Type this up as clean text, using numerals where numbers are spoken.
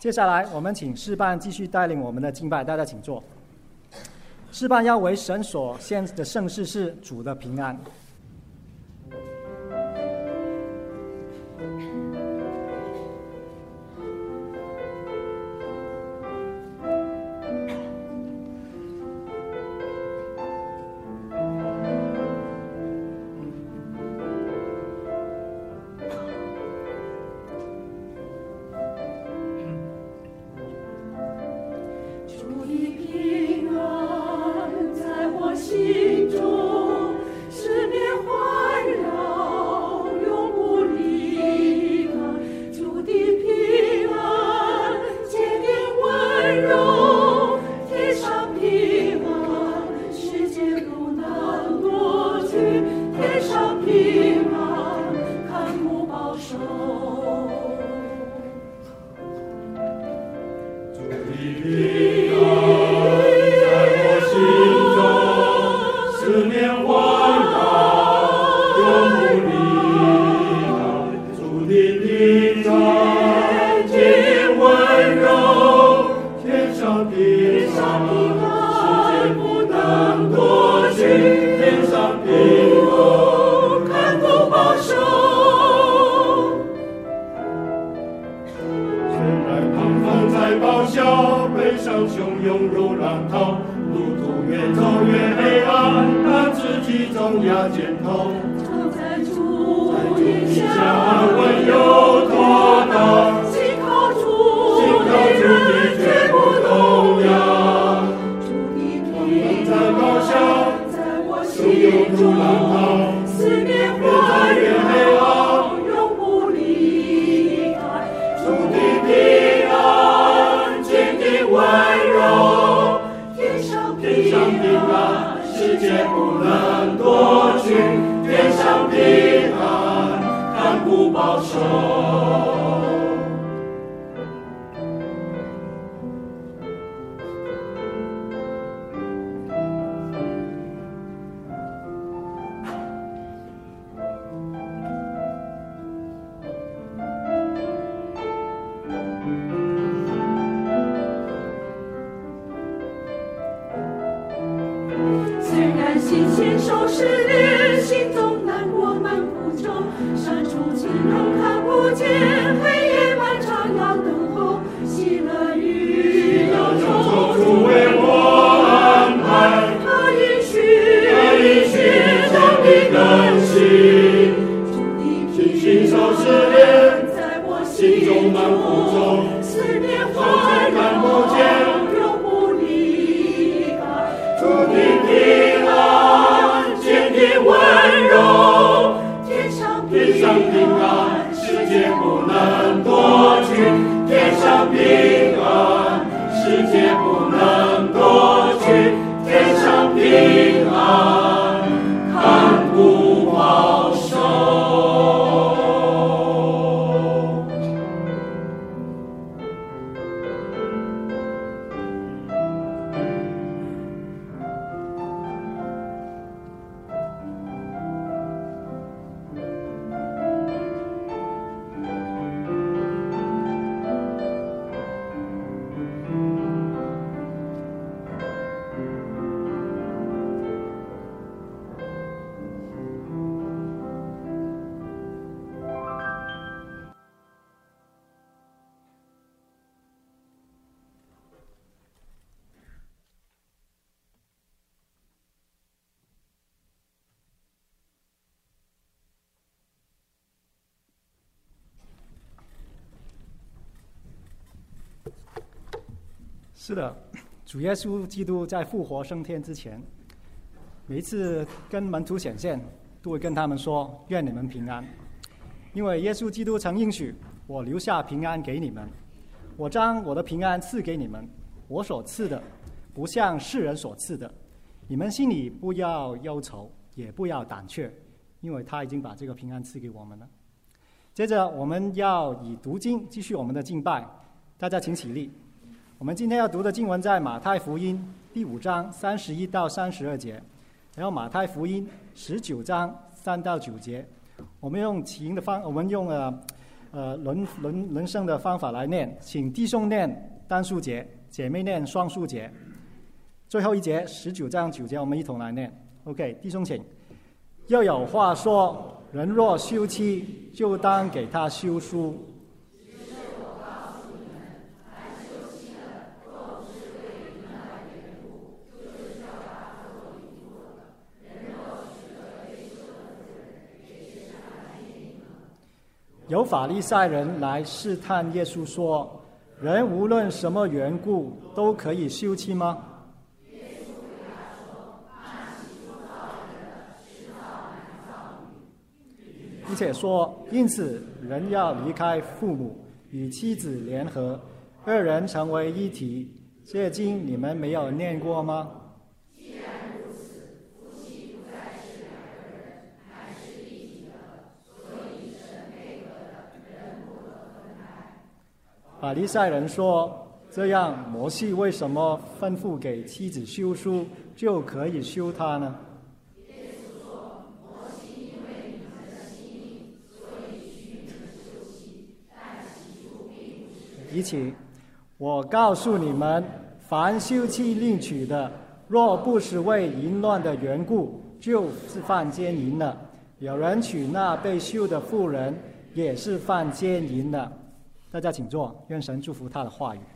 接下来我们请诗班继续带领我们的敬拜，大家请坐。诗班要为神所献的圣事是主的平安。是的，主耶稣基督在复活升天之前，每一次跟门徒显现，都会跟他们说：“愿你们平安。”因为耶稣基督曾应许：“我留下平安给你们，我将我的平安赐给你们。我所赐的，不像世人所赐的。你们心里不要忧愁，也不要胆怯，因为他已经把这个平安赐给我们了。”接着，我们要以读经继续我们的敬拜，大家请起立。我们今天要读的经文在马太福音第5章31到32节，然后马太福音19章3到9节。我们用轮声的方法来念，请弟兄念单数节，姐妹念双数节。最后一节19章9节，我们一同来念。OK， 弟兄请。又有话说，人若休妻，就当给他休书。有法利赛人来试探耶稣说：“人无论什么缘故都可以休妻吗？”并且说：“因此人要离开父母，与妻子联合，二人成为一体。这经你们没有念过吗？”法利赛人说：“这样，摩西为什么吩咐给妻子休书，就可以休她呢？”一起，我告诉你们，凡休妻另娶的，若不是为淫乱的缘故，就是犯奸淫了。有人娶那被休的妇人，也是犯奸淫的。大家请坐，愿神祝福他的话语。